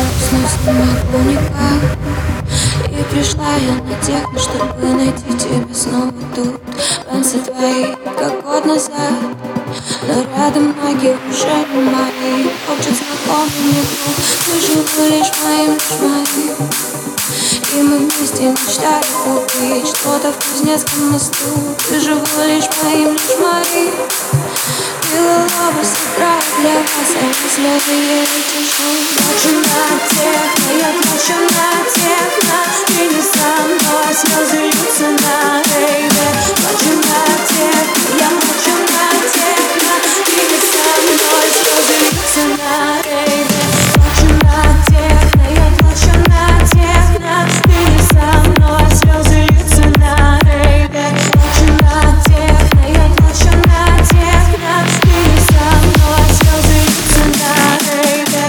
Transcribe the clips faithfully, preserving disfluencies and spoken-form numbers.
уснуть не могу никак. И пришла я на техно, чтобы найти тебя снова тут. Танцы твои, как год назад, но рядом ноги уже не мои. Хочет знакомый мне круг, ты живу лишь моим, лишь моим. И мы вместе мечтали купить что-то в Кузнецком мосту. Ты живу лишь моим, лишь моим. Белого сыграет для вас, а я слезы еле тяжу. Плачу на техно, я плачу на техно. Ты не со мной, слезы льются на рейве. Плачу на техно, я плачу на техно. Ты не со мной, слезы льются на рейве. Плачу на техно, я плачу на техно. Ты не со мной, слезы льются на рейве. Плачу на техно, я плачу на техно. Ты не со мной, слезы льются на рейве.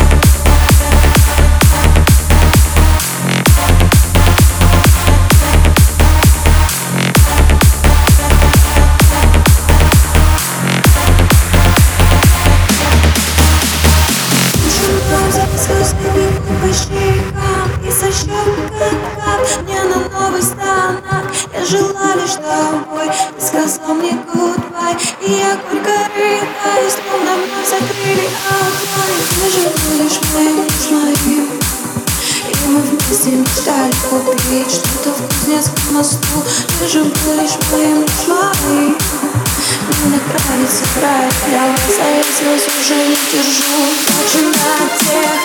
По щекам и со щек как мне на новый станок. Я жила лишь тобой, ты сказал мне goodbye. И я горько рыдаю, словно вновь закрыли огонь. Ты живу лишь моим, лишь моим. И мы вместе мечтали купить что-то в Кузнецком мосту. Ты живу лишь моим, лишь моим. Мне нравится играть для вас, а я слез уже не держу. Плачу на тех.